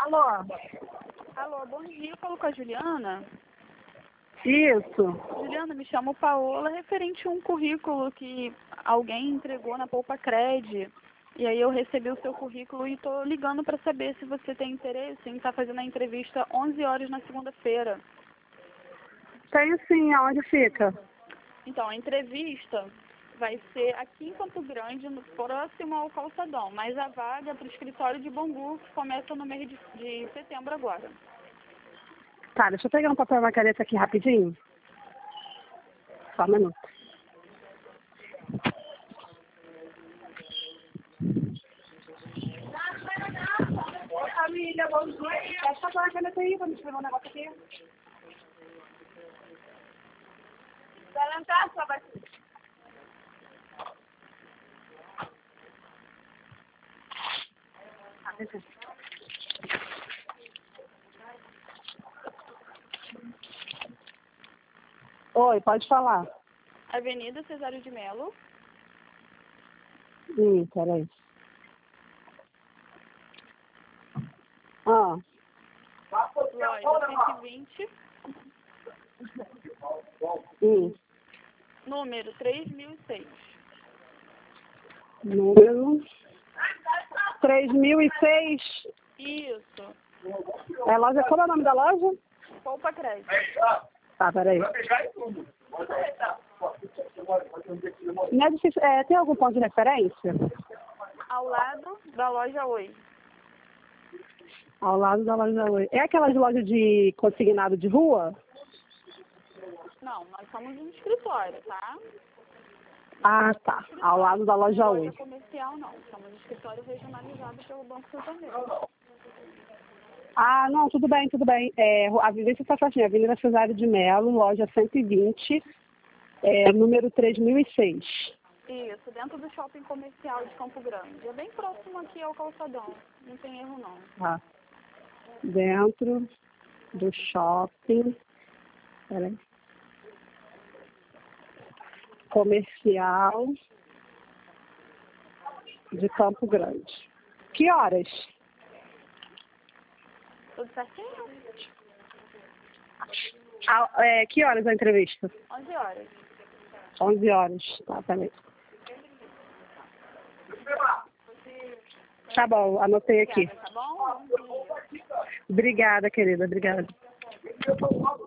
Alô? Alô, bom dia, falo com a Juliana. Isso. Juliana, me chamo Paola, referente a um currículo que alguém entregou na Poupa Cred. E aí eu recebi o seu currículo e estou ligando para saber se você tem interesse em estar fazendo a entrevista 11 horas na segunda-feira. Tenho sim, aonde fica? Então, a entrevista vai ser aqui em Campo Grande, próximo ao Calçadão, mas a vaga é para o escritório de Bangu, que começa no mês de setembro agora. Tá, deixa eu pegar um papel e uma caneta aqui rapidinho. Só um minuto. Oi, família, bom dia. Deixa eu papel e uma caneta aí, vamos escrever um negócio aqui. Vai levantar, só vai... Oi, pode falar. Avenida Cesário de Melo, Peraí. Ah, loja 120, número 3006. número 3006. Isso, É loja, qual é o nome da loja? Poupa Cred. Tá, peraí. Não é difícil, tem algum ponto de referência? Ao lado da loja Oi. Ao lado da loja Oi. É aquelas lojas de consignado de rua? Não, nós somos um escritório, tá? Ah, tá. Ao lado da loja Oi. Loja comercial não, somos um escritório regionalizado pelo Banco Santander. Ah, não, tudo bem, tudo bem. A Vivência está certinha, Avenida Cesário de Melo, loja 120, número 3006. Isso, dentro do shopping comercial de Campo Grande. É bem próximo aqui ao Calçadão, não tem erro não. Tá. Dentro do shopping. Peraí. Comercial de Campo Grande. Que horas? Tudo certinho? Que horas a entrevista? 11 horas. 11 horas. Tá, peraí. Tá bom, anotei aqui. Obrigada, tá bom? Bom dia. Obrigada, querida. Obrigada.